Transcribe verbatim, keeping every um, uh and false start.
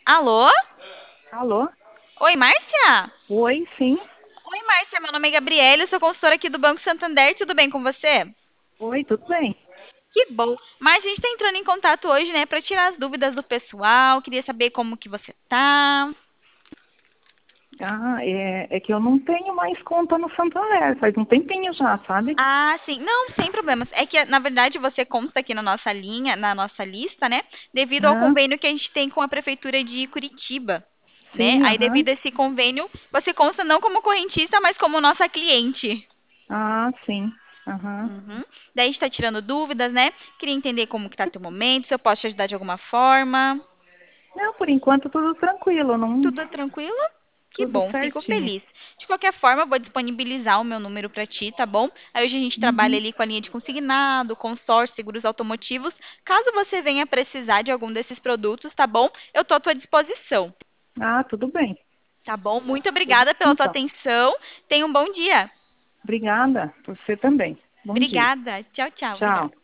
Alô? Alô? Oi, Márcia? Oi, sim. Oi, Márcia, meu nome é Gabriela, eu sou consultora aqui do Banco Santander, tudo bem com você? Oi, tudo bem? Que bom. Márcia, a gente tá entrando em contato hoje, né, para tirar as dúvidas do pessoal, queria saber como que você tá. Ah, é, é que eu não tenho mais conta no Santander, faz um tempinho já, sabe? Ah, sim. Não, sem problemas. É que, na verdade, você consta aqui na nossa linha, na nossa lista, né? Devido ao Ah, convênio que a gente tem com a Prefeitura de Curitiba, né? sim, Aí, aham. devido a esse convênio, você consta não como correntista, mas como nossa cliente. Ah, sim, aham. Uhum. Daí a gente tá tirando dúvidas, né? Queria entender como que tá teu momento, se eu posso te ajudar de alguma forma. Não, por enquanto tudo tranquilo, não, Tudo tranquilo? Que tudo bom, fico certinho. feliz. De qualquer forma, eu vou disponibilizar o meu número para ti, tá bom? Aí hoje a gente trabalha Uhum. ali com a linha de consignado, consórcio, seguros automotivos. Caso você venha precisar de algum desses produtos, tá bom? Eu tô à tua disposição, Ah, tudo bem. tá bom? Muito Tudo obrigada bem, pela tua então. atenção. Tenha um bom dia. Obrigada, você também. Bom dia. Obrigada. Tchau, tchau. Tchau. Obrigada.